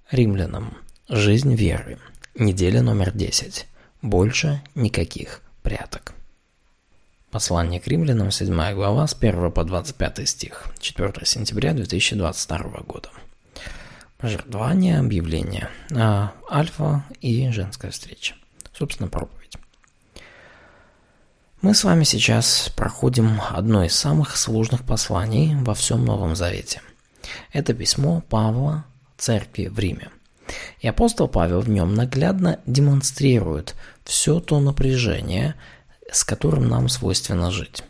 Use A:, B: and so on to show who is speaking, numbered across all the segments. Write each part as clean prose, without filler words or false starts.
A: Римлянам. Жизнь веры. Неделя номер 10. Больше никаких пряток. Послание к римлянам, 7 глава, с 1 по 25 стих, 4 сентября 2022 года. Пожертвование, объявление, альфа и женская встреча. Собственно, проповедь. Мы с вами сейчас проходим одно из самых сложных посланий во всем Новом Завете. Это письмо Павла церкви в Риме. И апостол Павел в нем наглядно демонстрирует все то напряжение, с которым нам свойственно жить.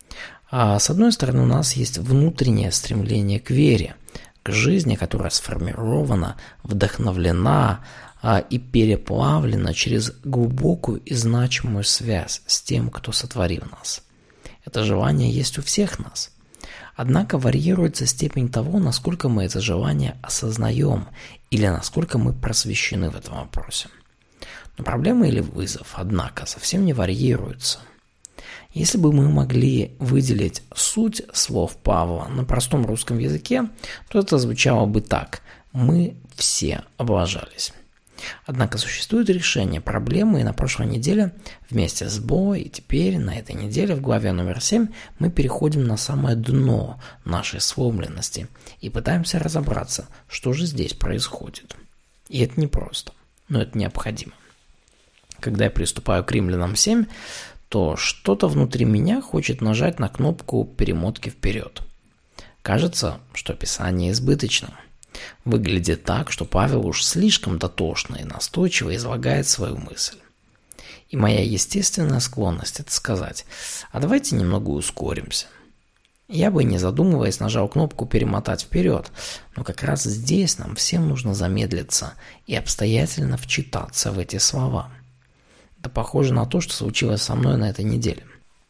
A: А с одной стороны, у нас есть внутреннее стремление к вере, к жизни, которая сформирована, вдохновлена и переплавлена через глубокую и значимую связь с тем, кто сотворил нас. Это желание есть у всех нас. Однако варьируется степень того, насколько мы это желание осознаем или насколько мы просвещены в этом вопросе. Но проблема или вызов, однако, совсем не варьируются. Если бы мы могли выделить суть слов Павла на простом русском языке, то это звучало бы так: «Мы все облажались». Однако существует решение проблемы, и на прошлой неделе вместе с Бо и теперь на этой неделе в главе номер 7 мы переходим на самое дно нашей сломленности и пытаемся разобраться, что же здесь происходит. И это непросто, но это необходимо. Когда я приступаю к Римлянам 7, то что-то внутри меня хочет нажать на кнопку перемотки вперед. Кажется, что Писание избыточно. Выглядит так, что Павел уж слишком дотошно и настойчиво излагает свою мысль. И моя естественная склонность – это сказать: а давайте немного ускоримся. Я бы, не задумываясь, нажал кнопку «перемотать вперед», но как раз здесь нам всем нужно замедлиться и обстоятельно вчитаться в эти слова. Это похоже на то, что случилось со мной на этой неделе.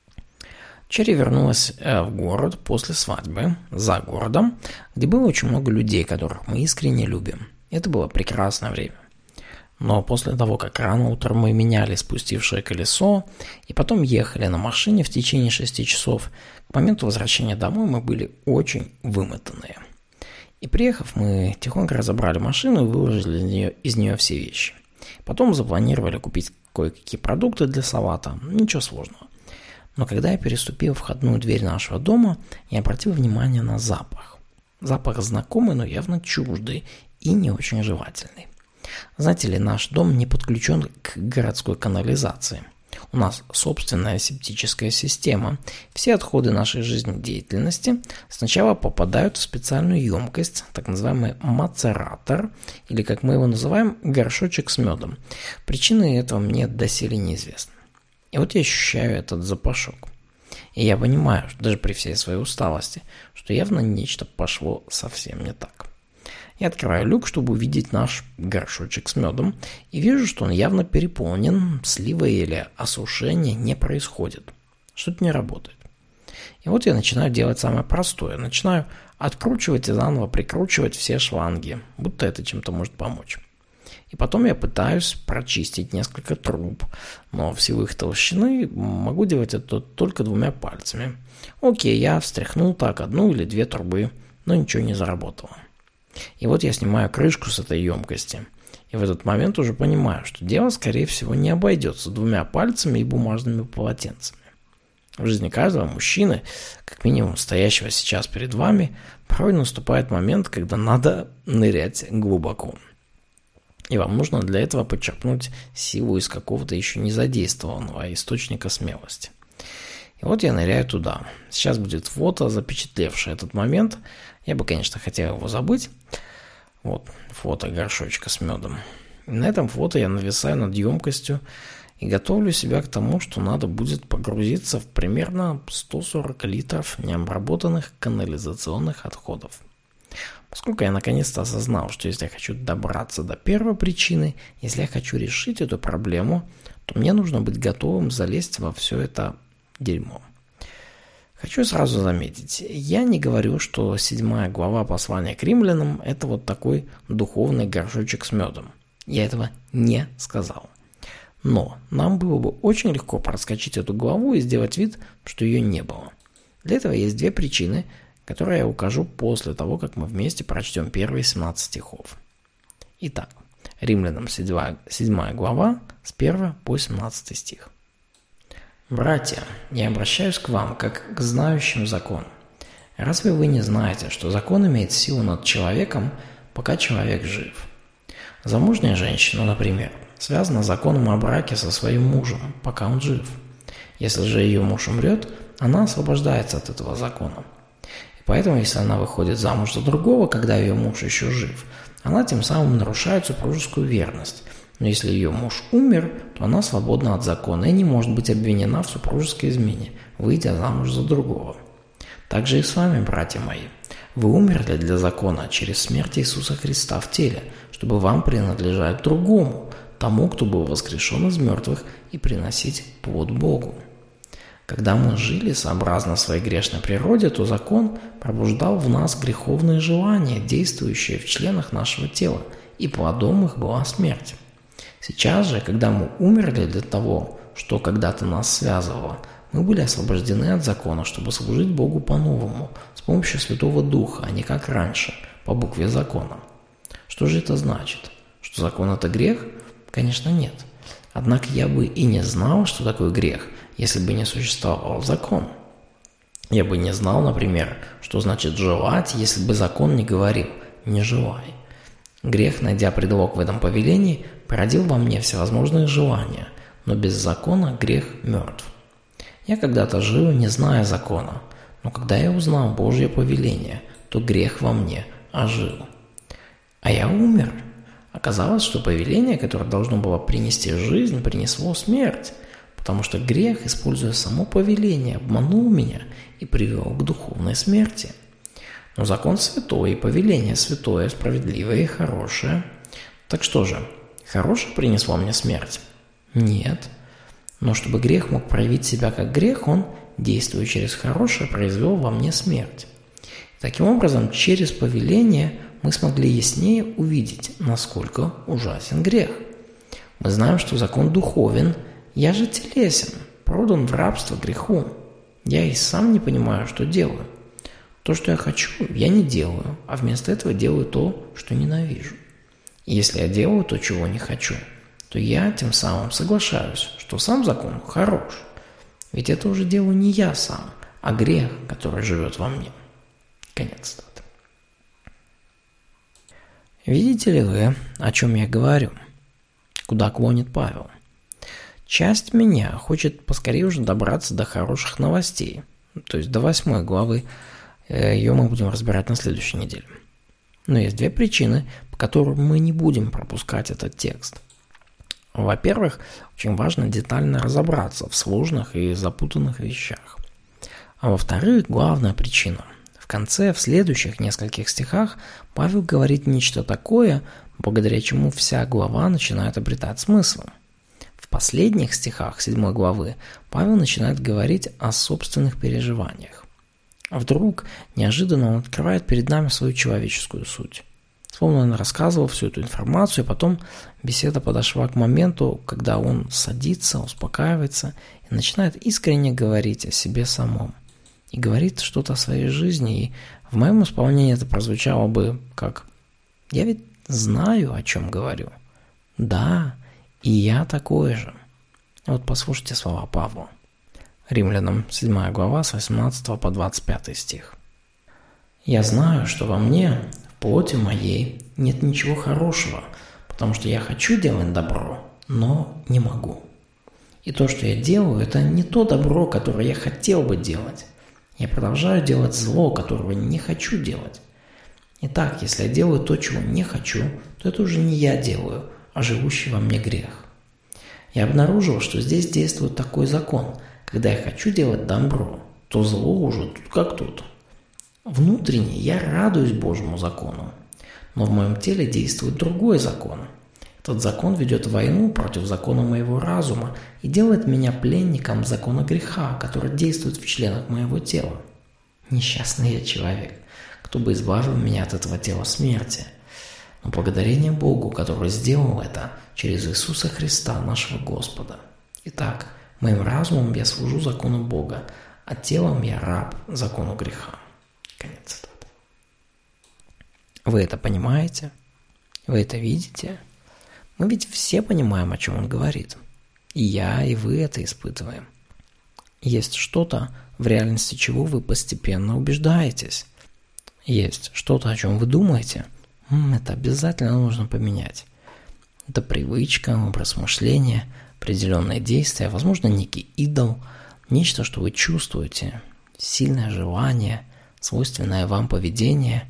A: Черри вернулась в город после свадьбы, за городом, где было очень много людей, которых мы искренне любим. Это было прекрасное время. Но после того, как рано утром мы меняли спустившее колесо и потом ехали на машине в течение 6 часов, к моменту возвращения домой мы были очень вымотанные. И приехав, мы тихонько разобрали машину и выложили из нее все вещи. Потом запланировали купить кое-какие продукты для салата, ничего сложного. Но когда я переступил входную дверь нашего дома, я обратил внимание на запах. Запах знакомый, но явно чуждый и не очень желательный. Знаете ли, наш дом не подключен к городской канализации. У нас собственная септическая система. Все отходы нашей жизнедеятельности сначала попадают в специальную емкость, так называемый мацератор, или, как мы его называем, горшочек с медом. Причины этого мне доселе неизвестны. И вот я ощущаю этот запашок. И я понимаю, что даже при всей своей усталости, что явно нечто пошло совсем не так. Я открываю люк, чтобы увидеть наш горшочек с медом, и вижу, что он явно переполнен, слива или осушения не происходит. Что-то не работает. И вот я начинаю делать самое простое. Начинаю откручивать и заново прикручивать все шланги, будто это чем-то может помочь. И потом я пытаюсь прочистить несколько труб, но в силу их толщины могу делать это только 2 пальцами. Окей, я встряхнул так 1 или 2 трубы, но ничего не заработало. И вот я снимаю крышку с этой емкости. И в этот момент уже понимаю, что дело, скорее всего, не обойдется 2 пальцами и бумажными полотенцами. В жизни каждого мужчины, как минимум стоящего сейчас перед вами, порой наступает момент, когда надо нырять глубоко. И вам нужно для этого подчерпнуть силу из какого-то еще не задействованного источника смелости. И вот я ныряю туда. Сейчас будет фото, запечатлевшее этот момент. Я бы, конечно, хотел его забыть. Вот фото горшочка с медом. И на этом фото я нависаю над емкостью и готовлю себя к тому, что надо будет погрузиться в примерно 140 литров необработанных канализационных отходов. Поскольку я наконец-то осознал, что если я хочу добраться до первой причины, если я хочу решить эту проблему, то мне нужно быть готовым залезть во все это дерьмо. Хочу сразу заметить, я не говорю, что 7 глава послания к римлянам – это вот такой духовный горшочек с медом. Я этого не сказал. Но нам было бы очень легко проскочить эту главу и сделать вид, что ее не было. Для этого есть 2 причины, которые я укажу после того, как мы вместе прочтем первые 17 стихов. Итак, Римлянам 7 глава с 1 по 17 стих. «Братья, я обращаюсь к вам, как к знающим закон. Разве вы не знаете, что закон имеет силу над человеком, пока человек жив? Замужняя женщина, например, связана законом о браке со своим мужем, пока он жив. Если же ее муж умрет, она освобождается от этого закона. И поэтому, если она выходит замуж за другого, когда ее муж еще жив, она тем самым нарушает супружескую верность. Но если ее муж умер, то она свободна от закона и не может быть обвинена в супружеской измене, выйдя замуж за другого. Так же и с вами, братья мои. Вы умерли для закона через смерть Иисуса Христа в теле, чтобы вам принадлежать другому, тому, кто был воскрешен из мертвых, и приносить плод Богу. Когда мы жили сообразно своей грешной природе, то закон пробуждал в нас греховные желания, действующие в членах нашего тела, и плодом их была смерть. Сейчас же, когда мы умерли для того, что когда-то нас связывало, мы были освобождены от закона, чтобы служить Богу по-новому, с помощью Святого Духа, а не как раньше, по букве закона. Что же это значит? Что закон – это грех? Конечно, нет. Однако я бы и не знал, что такое грех, если бы не существовал закон. Я бы не знал, например, что значит желать, если бы закон не говорил «не желай». Грех, найдя предлог в этом повелении, породил во мне всевозможные желания, но без закона грех мертв. Я когда-то жил, не зная закона, но когда я узнал Божье повеление, то грех во мне ожил. А я умер. Оказалось, что повеление, которое должно было принести жизнь, принесло смерть, потому что грех, используя само повеление, обманул меня и привел к духовной смерти. Но закон святой, и повеление святое, справедливое и хорошее. Так что же, хорошее принесло мне смерть? Нет. Но чтобы грех мог проявить себя как грех, он, действуя через хорошее, произвел во мне смерть. Таким образом, через повеление мы смогли яснее увидеть, насколько ужасен грех. Мы знаем, что закон духовен, я же телесен, продан в рабство греху. Я и сам не понимаю, что делаю. То, что я хочу, я не делаю, а вместо этого делаю то, что ненавижу. И если я делаю то, чего не хочу, то я тем самым соглашаюсь, что сам закон хорош. Ведь это уже делаю не я сам, а грех, который живет во мне. Конец цитаты. Видите ли вы, о чем я говорю? Куда клонит Павел? Часть меня хочет поскорее уже добраться до хороших новостей, то есть до 8 главы. Ее мы будем разбирать на следующей неделе. Но есть две причины, по которым мы не будем пропускать этот текст. Во-первых, очень важно детально разобраться в сложных и запутанных вещах. А во-вторых, главная причина. В конце, в следующих нескольких стихах, Павел говорит нечто такое, благодаря чему вся глава начинает обретать смысл. В последних стихах 7 главы Павел начинает говорить о собственных переживаниях. А вдруг, неожиданно он открывает перед нами свою человеческую суть. Словно он рассказывал всю эту информацию, и потом беседа подошла к моменту, когда он садится, успокаивается и начинает искренне говорить о себе самом. И говорит что-то о своей жизни, и в моем исполнении это прозвучало бы как «Я ведь знаю, о чем говорю». Да, и я такой же. Вот послушайте слова Павла. Римлянам 7 глава с 18 по 25 стих. «Я знаю, что во мне, в плоти моей, нет ничего хорошего, потому что я хочу делать добро, но не могу. И то, что я делаю, это не то добро, которое я хотел бы делать. Я продолжаю делать зло, которого не хочу делать. Итак, если я делаю то, чего не хочу, то это уже не я делаю, а живущий во мне грех. Я обнаружил, что здесь действует такой закон. Когда я хочу делать добро, то зло уже тут как тут. Внутренне я радуюсь Божьему закону, но в моем теле действует другой закон. Этот закон ведет войну против закона моего разума и делает меня пленником закона греха, который действует в членах моего тела. Несчастный я человек, кто бы избавил меня от этого тела смерти. Но благодарение Богу, который сделал это через Иисуса Христа, нашего Господа. Итак, моим разумом я служу закону Бога, а телом я раб закону греха». Конец цитаты. Вы это понимаете? Вы это видите? Мы ведь все понимаем, о чем он говорит. И я, и вы это испытываем. Есть что-то, в реальности чего вы постепенно убеждаетесь. Есть что-то, о чем вы думаете. Это обязательно нужно поменять. Это привычка, образ мышления, определенные действия, возможно, некий идол, нечто, что вы чувствуете, сильное желание, свойственное вам поведение.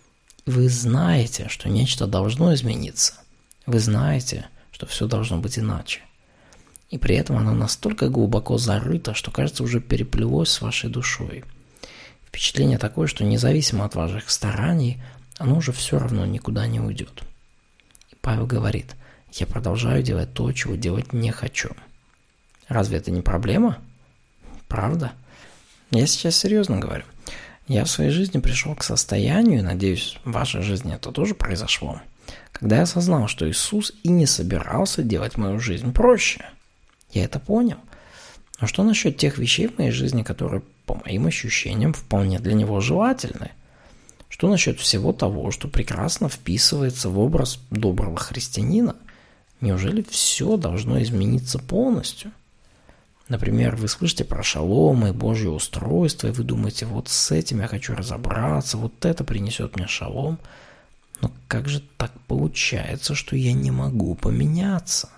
A: Вы знаете, что нечто должно измениться. Вы знаете, что все должно быть иначе. И при этом оно настолько глубоко зарыто, что, кажется, уже переплелось с вашей душой. Впечатление такое, что независимо от ваших стараний, оно уже все равно никуда не уйдет. И Павел говорит: я продолжаю делать то, чего делать не хочу. Разве это не проблема? Правда? Я сейчас серьезно говорю. Я в своей жизни пришел к состоянию, и надеюсь, в вашей жизни это тоже произошло, когда я осознал, что Иисус и не собирался делать мою жизнь проще. Я это понял. Но что насчет тех вещей в моей жизни, которые, по моим ощущениям, вполне для него желательны? Что насчет всего того, что прекрасно вписывается в образ доброго христианина? Неужели все должно измениться полностью? Например, вы слышите про шалом и Божье устройство, и вы думаете: вот с этим я хочу разобраться, вот это принесет мне шалом. Но как же так получается, что я не могу поменяться?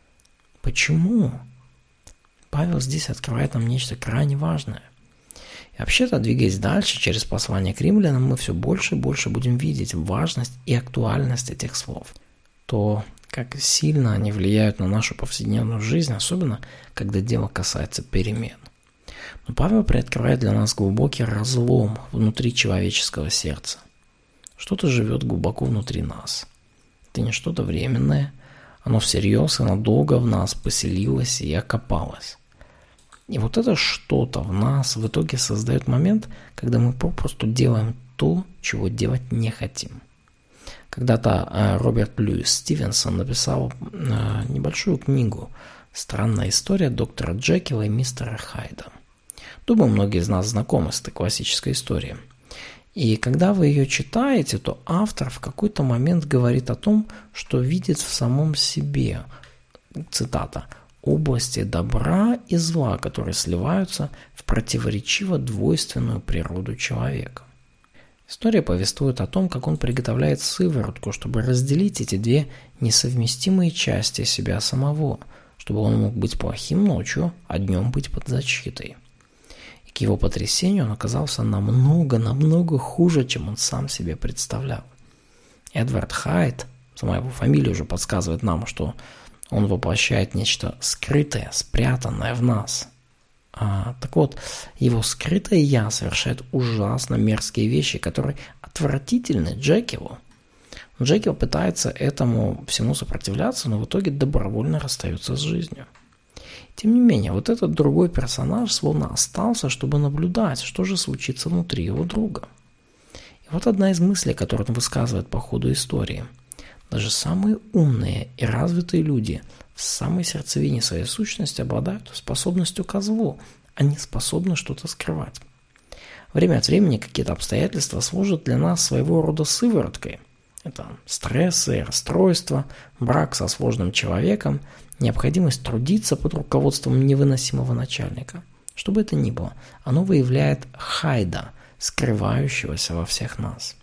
A: Почему? Павел здесь открывает нам нечто крайне важное. И вообще-то, двигаясь дальше через послание к римлянам, мы все больше и больше будем видеть важность и актуальность этих слов. То, как сильно они влияют на нашу повседневную жизнь, особенно когда дело касается перемен. Но Павел приоткрывает для нас глубокий разлом внутри человеческого сердца. Что-то живет глубоко внутри нас. Это не что-то временное, оно всерьез и надолго в нас поселилось и окопалось. И вот это что-то в нас в итоге создает момент, когда мы попросту делаем то, чего делать не хотим. Когда-то Роберт Льюис Стивенсон написал небольшую книгу «Странная история доктора Джекила и мистера Хайда». Думаю, многие из нас знакомы с этой классической историей. И когда вы ее читаете, то автор в какой-то момент говорит о том, что видит в самом себе, цитата, «области добра и зла, которые сливаются в противоречиво двойственную природу человека». История повествует о том, как он приготовляет сыворотку, чтобы разделить эти две несовместимые части себя самого, чтобы он мог быть плохим ночью, а днем быть под защитой. К его потрясению он оказался намного хуже, чем он сам себе представлял. Эдвард Хайд, сама его фамилия уже подсказывает нам, что он воплощает нечто скрытое, спрятанное в нас. Так вот, его скрытое «я» совершает ужасно мерзкие вещи, которые отвратительны Джекилу. Джекил пытается этому всему сопротивляться, но в итоге добровольно расстается с жизнью. Тем не менее, вот этот другой персонаж словно остался, чтобы наблюдать, что же случится внутри его друга. И вот одна из мыслей, которую он высказывает по ходу истории. Даже самые умные и развитые люди в самой сердцевине своей сущности обладают способностью ко злу, они способны что-то скрывать. Время от времени какие-то обстоятельства служат для нас своего рода сывороткой. Это стрессы, расстройства, брак со сложным человеком, необходимость трудиться под руководством невыносимого начальника. Что бы это ни было, оно выявляет Хайда, скрывающегося во всех нас.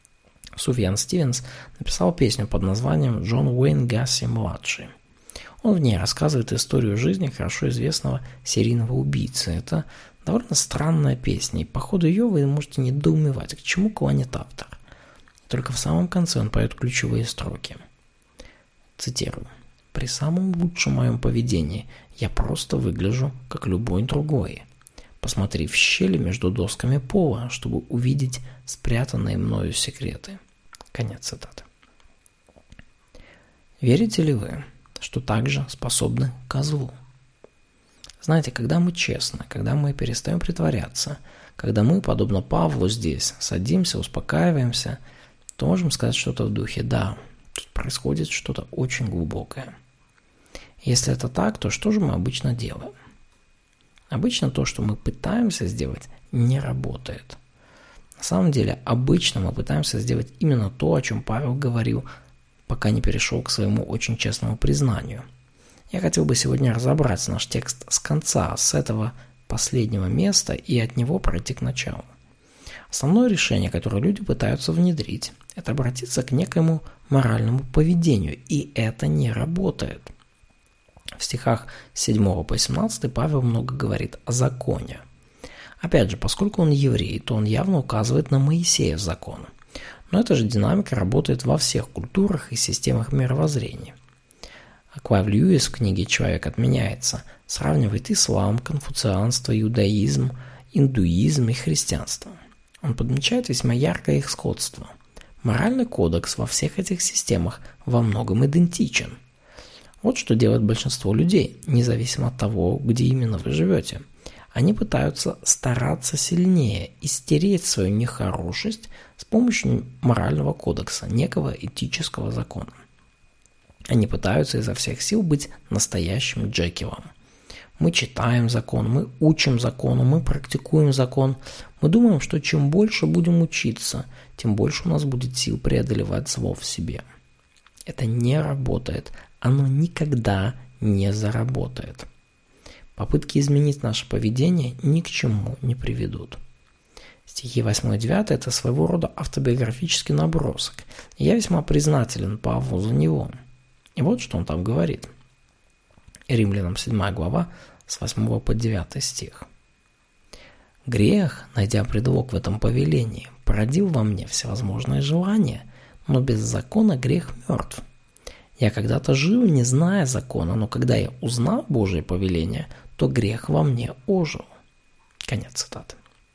A: Суфьян Стивенс написал песню под названием «Джон Уэйн Гасси-младший». Он в ней рассказывает историю жизни хорошо известного серийного убийцы. Это довольно странная песня, и по ходу ее вы можете недоумевать, к чему клонит автор. Только в самом конце он поет ключевые строки. Цитирую. «При самом лучшем моем поведении я просто выгляжу, как любой другой. Посмотри в щели между досками пола, чтобы увидеть спрятанные мною секреты». Конец цитаты. Верите ли вы, что также способны к злу? Знаете, когда мы честны, когда мы перестаем притворяться, когда мы, подобно Павлу здесь, садимся, успокаиваемся, то можем сказать что-то в духе «да, тут происходит что-то очень глубокое». Если это так, то что же мы обычно делаем? Обычно то, что мы пытаемся сделать, не работает. На самом деле, обычно мы пытаемся сделать именно то, о чем Павел говорил пока не перешел к своему очень честному признанию. Я хотел бы сегодня разобрать наш текст с конца, с этого последнего места, и от него пройти к началу. Основное решение, которое люди пытаются внедрить, это обратиться к некоему моральному поведению, и это не работает. В стихах с 7 по 17 Павел много говорит о законе. Опять же, поскольку он еврей, то он явно указывает на Моисеев закон. Но эта же динамика работает во всех культурах и системах мировоззрения. Клайв Льюис в книге «Человек отменяется» сравнивает ислам, конфуцианство, иудаизм, индуизм и христианство. Он подмечает весьма яркое их сходство. Моральный кодекс во всех этих системах во многом идентичен. Вот что делает большинство людей, независимо от того, где именно вы живете. Они пытаются стараться сильнее и стереть свою нехорошесть с помощью морального кодекса, некого этического закона. Они пытаются изо всех сил быть настоящим Джекилом. Мы читаем закон, мы учим закону, мы практикуем закон. Мы думаем, что чем больше будем учиться, тем больше у нас будет сил преодолевать зло в себе. Это не работает, оно никогда не заработает. Попытки изменить наше поведение ни к чему не приведут. Стихи 8 и 9 – это своего рода автобиографический набросок. И я весьма признателен Павлу за него. И вот что он там говорит. Римлянам 7 глава с 8 по 9 стих. «Грех, найдя предлог в этом повелении, породил во мне всевозможные желания, но без закона грех мертв. Я когда-то жил, не зная закона, но когда я узнал Божие повеление, то грех во мне ожил». Конец цитаты.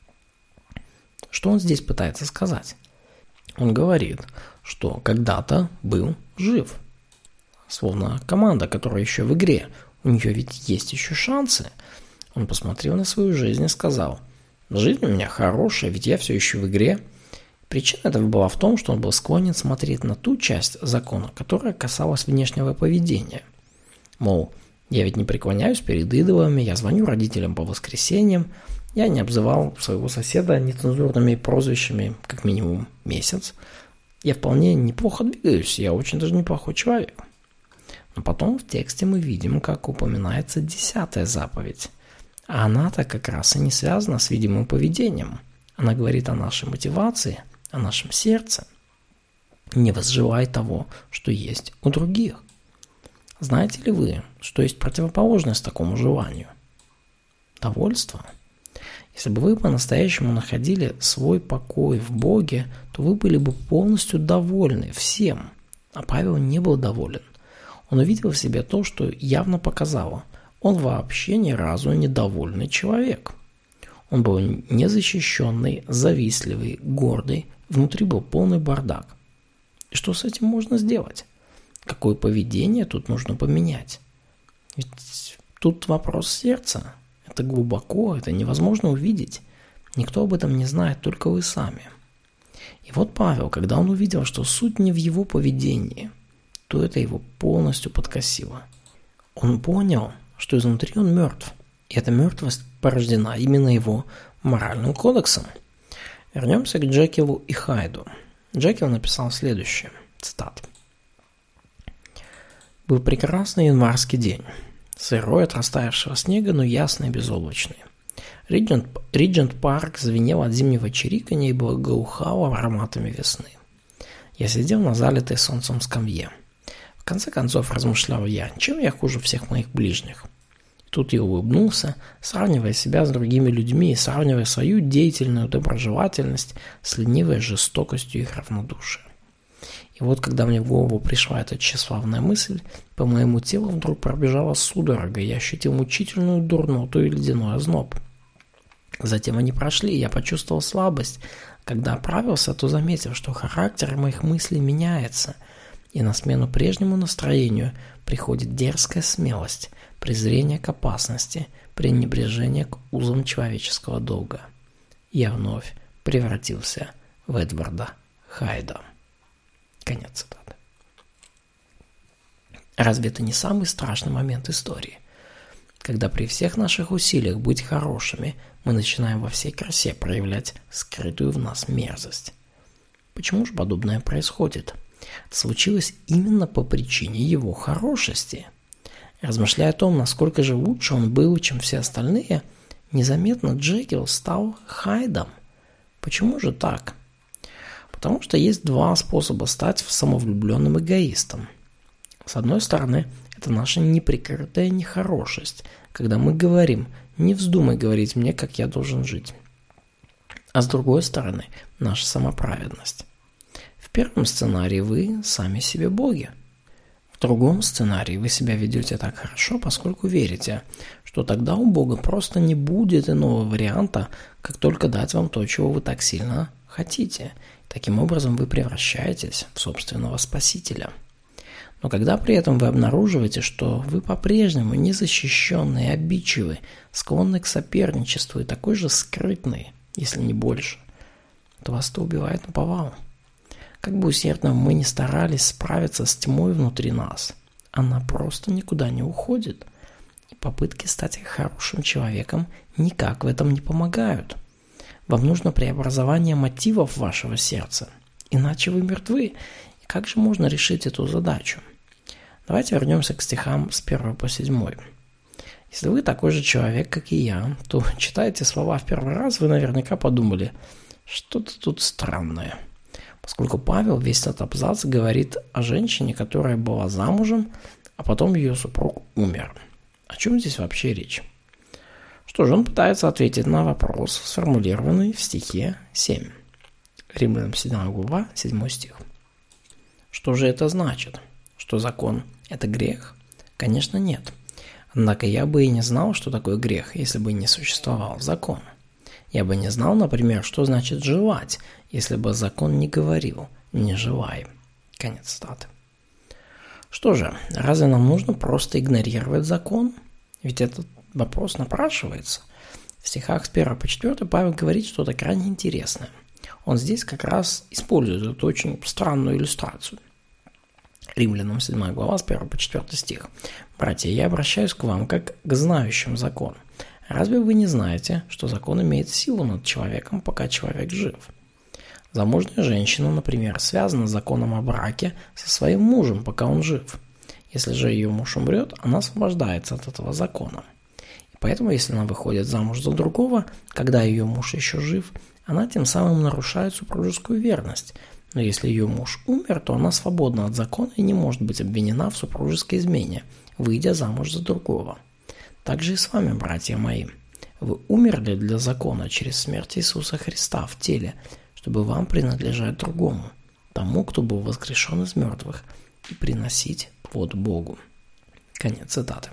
A: Что он здесь пытается сказать? Он говорит, что когда-то был жив. Словно команда, которая еще в игре. У нее ведь есть еще шансы. Он посмотрел на свою жизнь и сказал: «Жизнь у меня хорошая, ведь я все еще в игре». Причина этого была в том, что он был склонен смотреть на ту часть закона, которая касалась внешнего поведения. Мол, я ведь не преклоняюсь перед идолами, я звоню родителям по воскресеньям, я не обзывал своего соседа нецензурными прозвищами как минимум месяц. Я вполне неплохо двигаюсь, я очень даже неплохой человек. Но потом в тексте мы видим, как упоминается 10-я заповедь. А она-то как раз и не связана с видимым поведением. Она говорит о нашей мотивации, о нашем сердце. Не возжелай того, что есть у других. Знаете ли вы, что есть противоположность такому желанию? Довольство. Если бы вы по-настоящему находили свой покой в Боге, то вы были бы полностью довольны всем. А Павел не был доволен. Он увидел в себе то, что явно показало. Он вообще ни разу не довольный человек. Он был незащищенный, завистливый, гордый, внутри был полный бардак. И что с этим можно сделать? Какое поведение тут нужно поменять? Ведь тут вопрос сердца. Это глубоко, это невозможно увидеть. Никто об этом не знает, только вы сами. И вот Павел, когда он увидел, что суть не в его поведении, то это его полностью подкосило. Он понял, что изнутри он мертв. И эта мертвость порождена именно его моральным кодексом. Вернемся к Джекилу и Хайду. Джекил написал следующее, цитата. «Был прекрасный январский день. Сырой от растаявшего снега, но ясный и безоблачный. Риджент-парк звенел от зимнего чириканья и благоухал ароматами весны. Я сидел на залитой солнцем скамье. В конце концов размышлял я, чем я хуже всех моих ближних. Тут я улыбнулся, сравнивая себя с другими людьми и сравнивая свою деятельную доброжелательность с ленивой жестокостью их равнодушия. И вот, когда мне в голову пришла эта тщеславная мысль, по моему телу вдруг пробежала судорога, и я ощутил мучительную дурноту и ледяной озноб. Затем они прошли, и я почувствовал слабость. Когда оправился, то заметил, что характер моих мыслей меняется, и на смену прежнему настроению приходит дерзкая смелость, презрение к опасности, пренебрежение к узам человеческого долга. Я вновь превратился в Эдварда Хайда». Конец цитаты. Разве это не самый страшный момент истории? Когда при всех наших усилиях быть хорошими, мы начинаем во всей красе проявлять скрытую в нас мерзость. Почему же подобное происходит? Это случилось именно по причине его хорошести. Размышляя о том, насколько же лучше он был, чем все остальные, незаметно Джекил стал Хайдом. Почему же так? Потому что есть два способа стать самовлюбленным эгоистом. С одной стороны, это наша неприкрытая нехорошесть, когда мы говорим «не вздумай говорить мне, как я должен жить». А с другой стороны, наша самоправедность. В первом сценарии вы сами себе боги. В другом сценарии вы себя ведете так хорошо, поскольку верите, что тогда у Бога просто не будет иного варианта, как только дать вам то, чего вы так сильно хотите. Таким образом вы превращаетесь в собственного спасителя. Но когда при этом вы обнаруживаете, что вы по-прежнему незащищенные, обидчивы, склонны к соперничеству и такой же скрытный, если не больше, то вас это убивает наповал. Как бы усердно мы ни старались справиться с тьмой внутри нас, она просто никуда не уходит. И попытки стать хорошим человеком никак в этом не помогают. Вам нужно преобразование мотивов вашего сердца, иначе вы мертвы. И как же можно решить эту задачу? Давайте вернемся к стихам с 1 по 7. Если вы такой же человек, как и я, то, читая эти слова в первый раз, вы наверняка подумали, что-то тут странное. Поскольку Павел весь этот абзац говорит о женщине, которая была замужем, а потом ее супруг умер. О чем здесь вообще речь? Что же, он пытается ответить на вопрос, сформулированный в стихе 7. Римлянам 7 глава, 7 стих. Что же это значит? Что закон – это грех? Конечно, нет. Однако я бы и не знал, что такое грех, если бы не существовал закон. Я бы не знал, например, что значит «желать», если бы закон не говорил «не желай». Конец цитаты. Что же, разве нам нужно просто игнорировать закон? Ведь этот вопрос напрашивается. В стихах с 1 по 4 Павел говорит что-то крайне интересное. Он здесь как раз использует эту очень странную иллюстрацию. Римлянам 7 глава с 1 по 4 стих. «Братья, я обращаюсь к вам как к знающим закон. Разве вы не знаете, что закон имеет силу над человеком, пока человек жив? Замужняя женщина, например, связана законом о браке со своим мужем, пока он жив. Если же ее муж умрет, она освобождается от этого закона. И поэтому, если она выходит замуж за другого, когда ее муж еще жив, она тем самым нарушает супружескую верность. Но если ее муж умер, то она свободна от закона и не может быть обвинена в супружеской измене, выйдя замуж за другого. Так же и с вами, братья мои. Вы умерли для закона через смерть Иисуса Христа в теле, чтобы вам принадлежать другому, тому, кто был воскрешен из мертвых, и приносить плод Богу». Конец цитаты.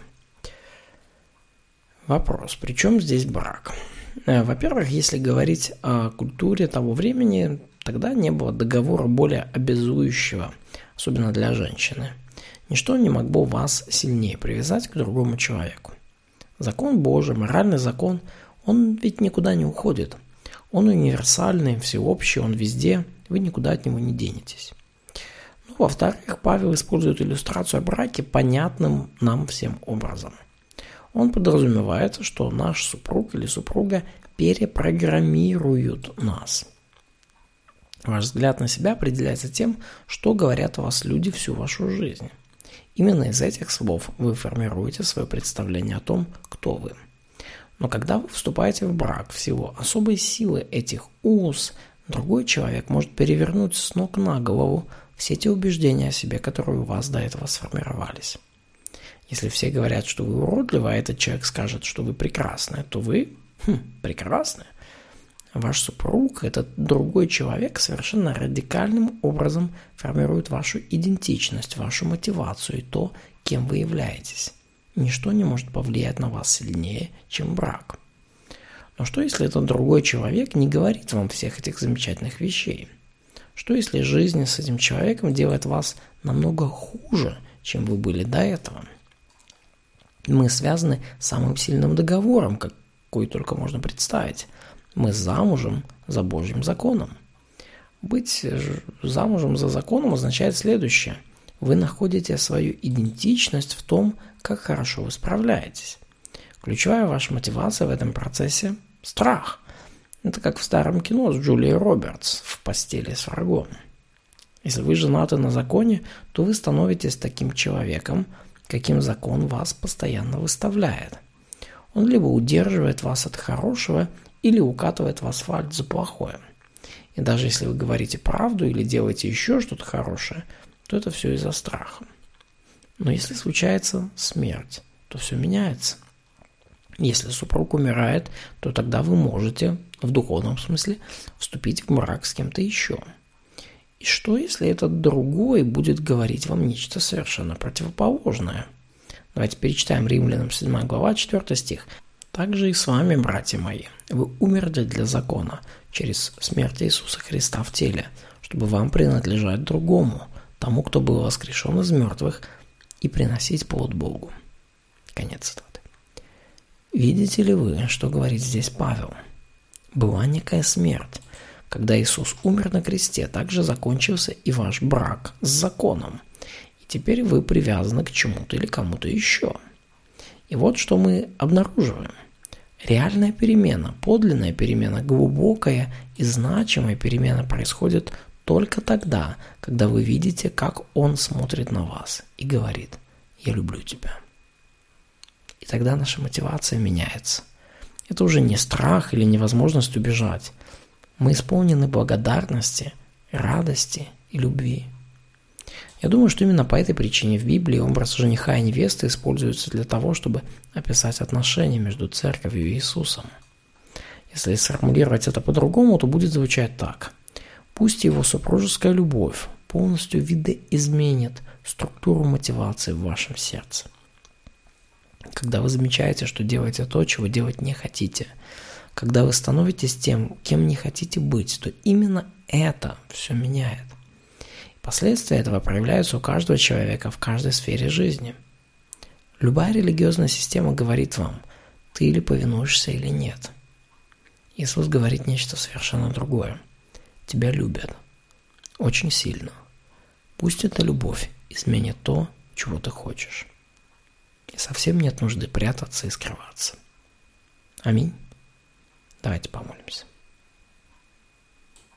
A: Вопрос: при чем здесь брак? Во-первых, если говорить о культуре того времени, тогда не было договора более обязующего, особенно для женщины. Ничто не могло вас сильнее привязать к другому человеку. Закон Божий, моральный закон, он ведь никуда не уходит. Он универсальный, всеобщий, он везде, вы никуда от него не денетесь. Ну, во-вторых, Павел использует иллюстрацию о браке понятным нам всем образом. Он подразумевает, что наш супруг или супруга перепрограммируют нас. Ваш взгляд на себя определяется тем, что говорят о вас люди всю вашу жизнь. Именно из этих слов вы формируете свое представление о том, кто вы. Но когда вы вступаете в брак, в силу особой силы этих уз, другой человек может перевернуть с ног на голову все те убеждения о себе, которые у вас до этого сформировались. Если все говорят, что вы уродливы, а этот человек скажет, что вы прекрасны, то вы прекрасны. Ваш супруг, этот другой человек, совершенно радикальным образом формирует вашу идентичность, вашу мотивацию и то, кем вы являетесь. Ничто не может повлиять на вас сильнее, чем брак. Но что, если этот другой человек не говорит вам всех этих замечательных вещей? Что, если жизнь с этим человеком делает вас намного хуже, чем вы были до этого? Мы связаны самым сильным договором, какой только можно представить. Мы замужем за Божьим законом. Быть замужем за законом означает следующее. Вы находите свою идентичность в том, как хорошо вы справляетесь. Ключевая ваша мотивация в этом процессе – страх. Это как в старом кино с Джулией Робертс «В постели с врагом». Если вы женаты на законе, то вы становитесь таким человеком, каким закон вас постоянно выставляет. Он либо удерживает вас от хорошего, или укатывает в асфальт за плохое. И даже если вы говорите правду или делаете еще что-то хорошее, то это все из-за страха. Но если случается смерть, то все меняется. Если супруг умирает, то тогда вы можете, в духовном смысле, вступить в брак с кем-то еще. И что, если этот другой будет говорить вам нечто совершенно противоположное? Давайте перечитаем Римлянам 7 глава, 4 стих. «Также и с вами, братья мои, вы умерли для закона через смерть Иисуса Христа в теле, чтобы вам принадлежать другому, тому, кто был воскрешен из мертвых, и приносить плод Богу». Конец цитаты. Видите ли вы, что говорит здесь Павел? Была некая смерть. Когда Иисус умер на кресте, также закончился и ваш брак с законом. И теперь вы привязаны к чему-то или кому-то еще. И вот что мы обнаруживаем. Реальная перемена, подлинная перемена, глубокая и значимая перемена происходит только тогда, когда вы видите, как Он смотрит на вас и говорит: «Я люблю тебя». И тогда наша мотивация меняется. Это уже не страх или невозможность убежать. Мы исполнены благодарности, радости и любви. Я думаю, что именно по этой причине в Библии образ жениха и невесты используется для того, чтобы описать отношения между церковью и Иисусом. Если сформулировать это по-другому, то будет звучать так. Пусть его супружеская любовь полностью видоизменит структуру мотивации в вашем сердце. Когда вы замечаете, что делаете то, чего делать не хотите, когда вы становитесь тем, кем не хотите быть, то именно это все меняет. Последствия этого проявляются у каждого человека в каждой сфере жизни. Любая религиозная система говорит вам, ты или повинуешься, или нет. Иисус говорит нечто совершенно другое. Тебя любят. Очень сильно. Пусть эта любовь изменит то, чего ты хочешь. И совсем нет нужды прятаться и скрываться. Аминь. Давайте помолимся.